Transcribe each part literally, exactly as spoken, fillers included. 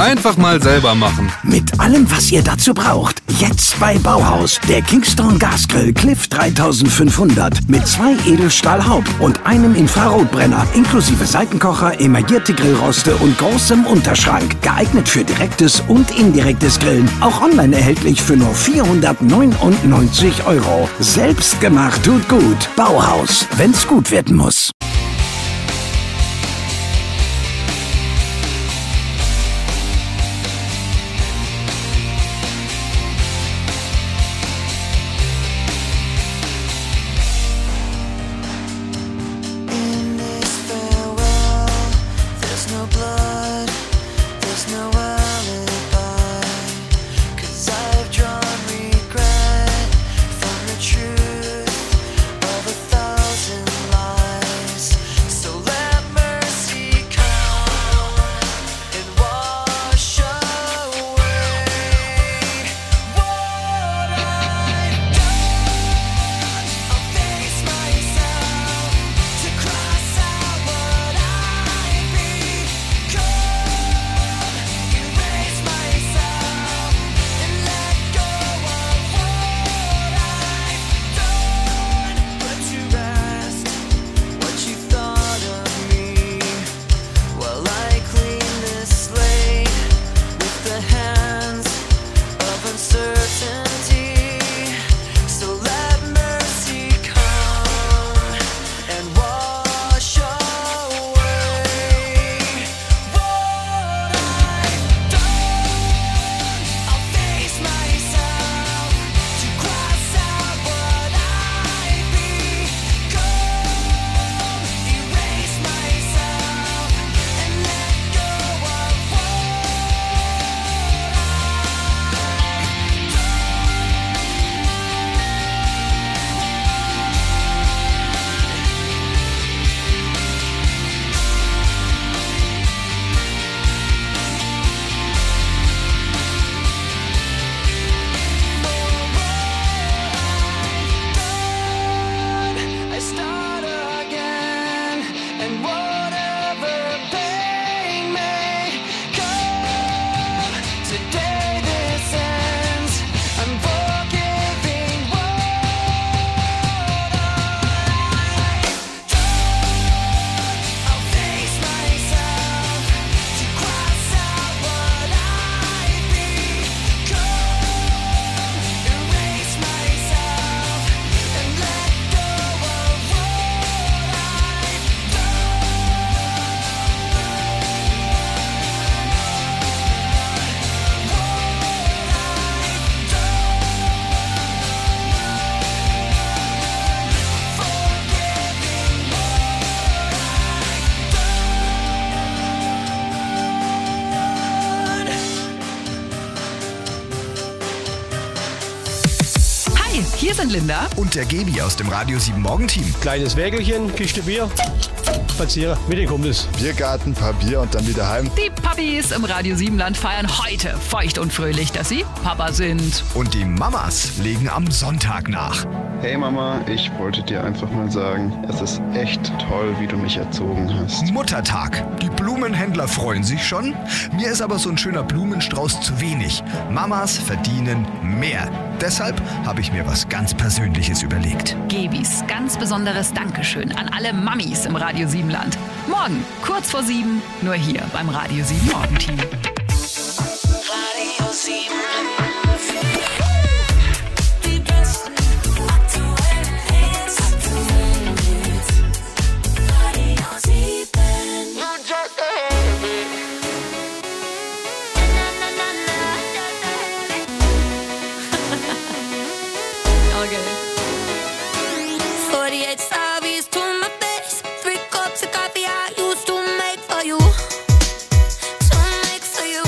Einfach mal selber machen. Mit allem, was ihr dazu braucht. Jetzt bei Bauhaus. Der Kingston Gasgrill Cliff dreitausendfünfhundert mit zwei Edelstahlhaupt- und einem Infrarotbrenner inklusive Seitenkocher, emaillierte Grillroste und großem Unterschrank. Geeignet für direktes und indirektes Grillen. Auch online erhältlich für nur vierhundertneunundneunzig Euro. Selbst gemacht tut gut. Bauhaus, wenn's gut werden muss. Hier sind Linda und der Gebi aus dem Radio sieben Morgenteam. Kleines Wägelchen, Kiste Bier, spazieren, mit den Kumpels. Biergarten, paar Bier und dann wieder heim. Die Papis im Radio sieben Land feiern heute feucht und fröhlich, dass sie Papa sind. Und die Mamas legen am Sonntag nach. Hey Mama, ich wollte dir einfach mal sagen, es ist echt toll, wie du mich erzogen hast. Muttertag. Die Blumenhändler freuen sich schon. Mir ist aber so ein schöner Blumenstrauß zu wenig. Mamas verdienen mehr. Deshalb habe ich mir was ganz Persönliches überlegt. Gebis ganz besonderes Dankeschön an alle Mamis im Radio sieben Land. Morgen, kurz vor sieben, nur hier beim Radio sieben Morgenteam. Radio sieben. For you, to make for you.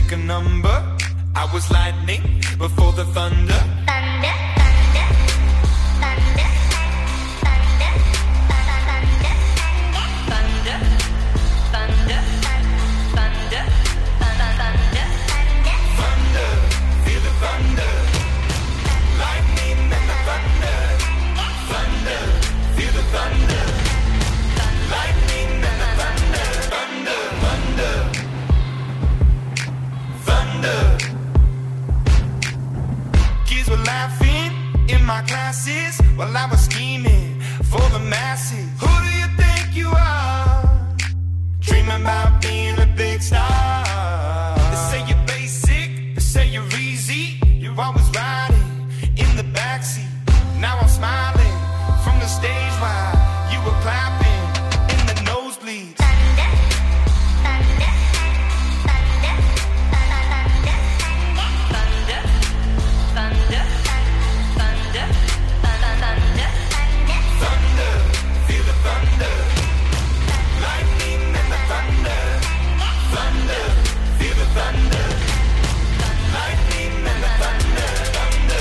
pick a number. I was lightning before the thunder. Thunder, thunder, thunder, thunder, thunder, thunder, thunder, thunder, thunder, thunder, feel the thunder. Lightning and the thunder. Thunder, feel the thunder. Lightning and the thunder. Thunder, thunder, thunder. Kids were laughing in my classes while I was scheming for the masses. Who do you think you are? Dreaming about being a big star. They say you're basic, they say you're easy. You're always riding in the backseat. Now I'm smiling from the stage while you were clapping in the nosebleeds. thunder, thunder, thunder, thunder, thunder, thunder, thunder, thunder, Thunder, feel the thunder. Lightning and the thunder. Thunder, feel the thunder. Lightning and the thunder. Thunder.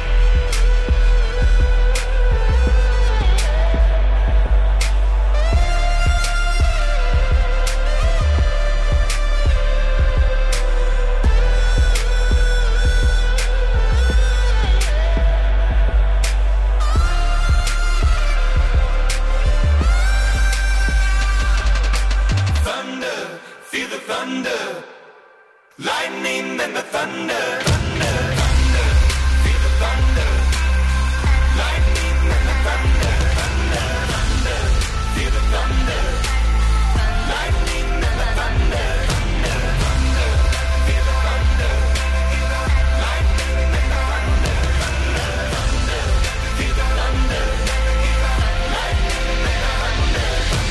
Thunder, feel the thunder. Lightning and the thunder. Thunder, thunder, feel the thunder. Lightning and the thunder. Thunder, thunder, feel the thunder. Lightning and the thunder. Thunder, thunder, feel the thunder. Lightning and the thunder. Thunder, thunder, feel the thunder. Lightning and the thunder.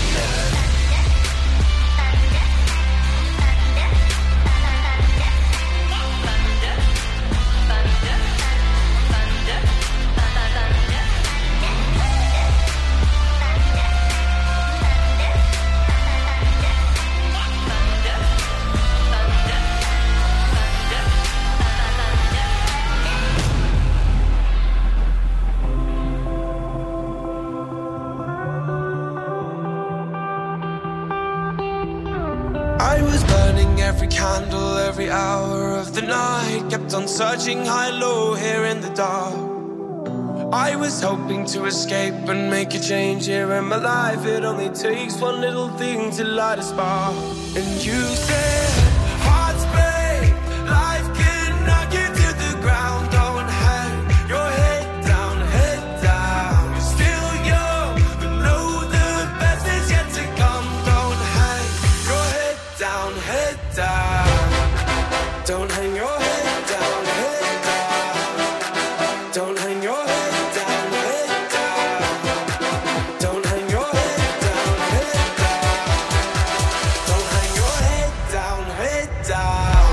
I was burning every candle, every hour of the night. Kept on searching high, low, here in the dark. I was hoping to escape and make a change here in my life. It only takes one little thing to light a spark. And you said, hearts break, life can knock you to the ground. Don't hang your head down, head down. You're still young, but know the best is yet to come. Don't hang your head down, head down. Don't hang your head down, head down. Don't hang your head down, head down. Don't hang your head down, head down. Don't hang your head down, head down.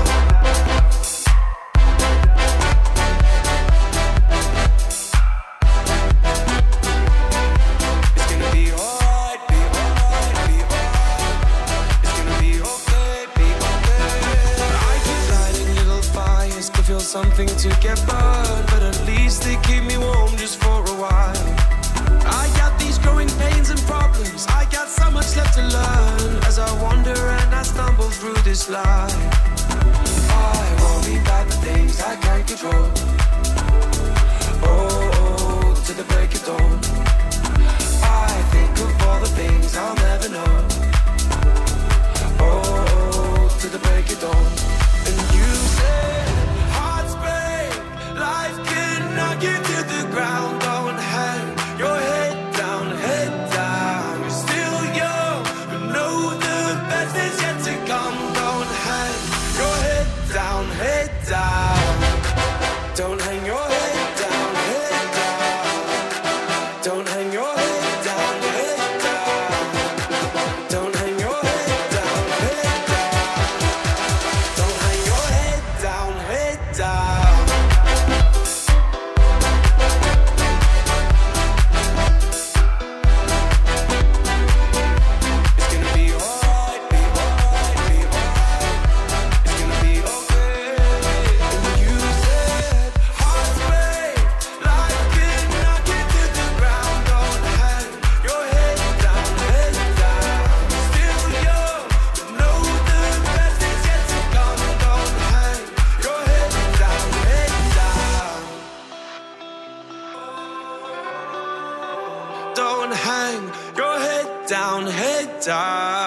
It's gonna be alright, be alright, be alright. It's gonna be okay, be okay. I keep lighting little fires to feel something to get burned, but at least they keep me warm just for a while. I got these growing pains and problems. I got so much left to learn as I wander and I stumble through this life. I worry about the things I can't control. Oh, oh, to the break of dawn. I think of all the things I'll never know. Oh, oh, to the break of dawn. And you said, hearts break, life can knock you to the ground. Don't hang your head down, head down. You're still young, but know the best is yet to come. Don't hang your head die.